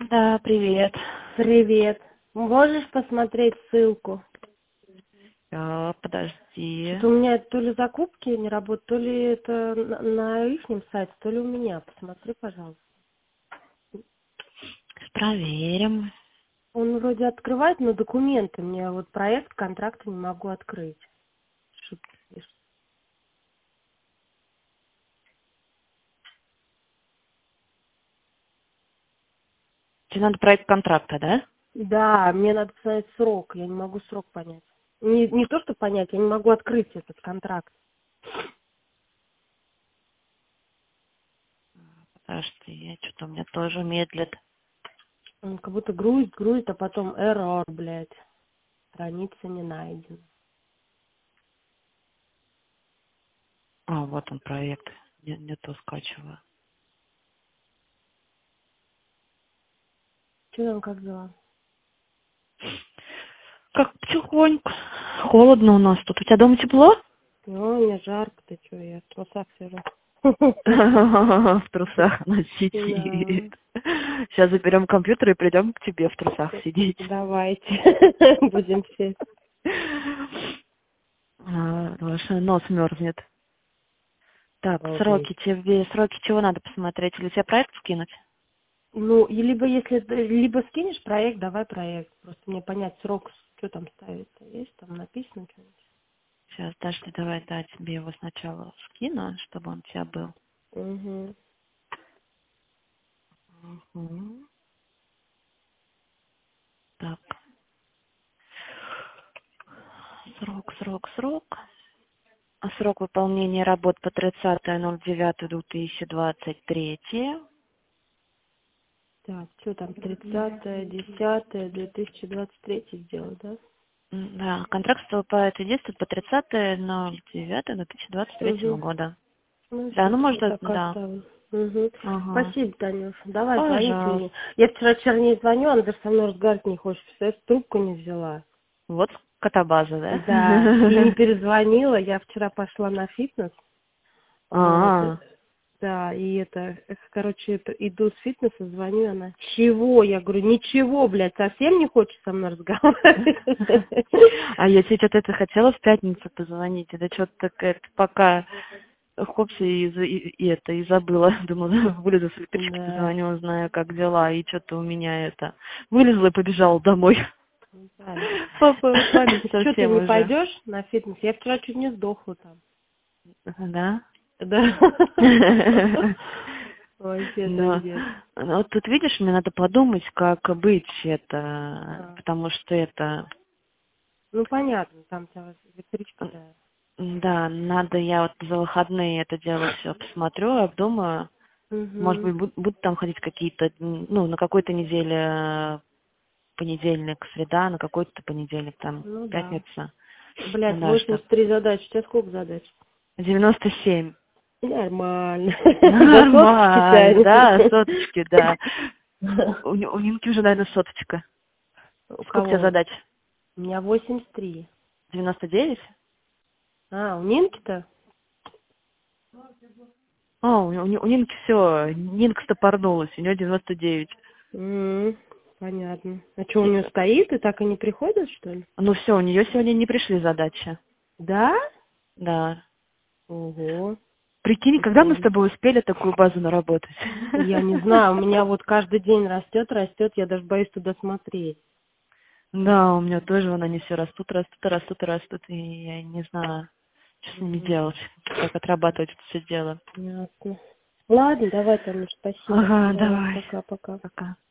Да, привет. Привет. Можешь посмотреть ссылку? Подожди. Что-то у меня то ли закупки не работают, то ли это на ихнем сайте, то ли у меня. Посмотри, пожалуйста. Проверим. Он вроде открывает, но документы. Мне вот проект контракта не могу открыть. Что ты пишешь? Тебе надо проект контракта, да? Да, мне надо посмотреть срок. Я не могу срок понять. Не то, что понять, я не могу открыть этот контракт. Подожди, что-то у меня тоже медлит. Он как будто грузит, а потом error, блядь. Страница не найдена. Вот он проект. Не то скачиваю. Что там, как дела? Как потихоньку. Холодно у нас тут. У тебя дома тепло? Ну, мне жарко, ты что, я в трусах сижу. В трусах она Да, сидит. Сейчас заберем компьютер и придем к тебе в трусах сидеть. давайте, будем все. Ваш нос мерзнет. Так, Обалдеть. сроки чего надо посмотреть? Или тебе проект скинуть? Ну, и либо скинешь проект, давай проект. Просто мне понять срок, что там ставить-то. Есть там написано что-нибудь? Сейчас, подожди, давай, да, тебе его сначала скину, чтобы он у тебя был. Угу. Мгм. Так, срок. Срок выполнения работ по 30.09.2023. Так, что там, 30.10.2023 сделать, да? Да, контракт вступает в действие по 30.09.2023 Угу. года. Ну, Да, все, ну тогда можно, так да. оставим. Угу. Ага. Спасибо, Танюш. Давай, звоните Пожалуйста. мне. Я вчера Черней звоню, она даже со мной разговаривать не хочет. Представляешь, трубку не взяла. Вот котобаза, да? Да, и не перезвонила. Я вчера пошла на фитнес. Вот. А, Да, и короче, иду с фитнеса, звоню, она, чего? Я говорю, ничего, блядь, совсем не хочет со мной разговаривать. А я тебе что-то это хотела в пятницу позвонить, это что-то такая, пока хопс и забыла. Думала, вылезу с электрички, Да, позвоню, узнаю, как дела, и что-то у меня вылезла и побежала домой. правильно. Папа, память Что, ты совсем не уже. пойдешь на фитнес? Я вчера чуть не сдохла там. Да? Да. Вообще Но, трындец. вот тут видишь, мне надо подумать, как быть это, А, потому что это, Ну, понятно, там тебя электричка, да. да, надо я вот за выходные это дело все посмотрю, обдумаю. Может Угу. быть, буду там ходить какие-то, ну, на какой-то неделе понедельник, среда, на какой-то понедельник, там, Ну, да. пятница. Блядь, Да, что? 83 задачи. У тебя сколько задач? 97. Нормально. До соточки Нормально, да, тянет. соточки, да. У Нинки уже, наверное, соточка. У Сколько у тебя кого? задач? У меня 83. 99? У Нинки-то? У Нинки все, Нинка стопорнулась, у нее 99. Понятно. А что, у нее стоит и так и не приходит, что ли? Ну все, у нее сегодня не пришли задачи. Да? Да. Ого. Прикинь, когда мы с Прикольно. тобой успели такую базу наработать? Я не знаю, у меня вот каждый день растет, я даже боюсь туда смотреть. Да, у меня тоже вон они все растут, и я не знаю, что с ними Мгм. делать, как отрабатывать это все дело. Ясно. Ладно, давай, Танюш, спасибо. Ага, Давай, давай. пока-пока. Пока.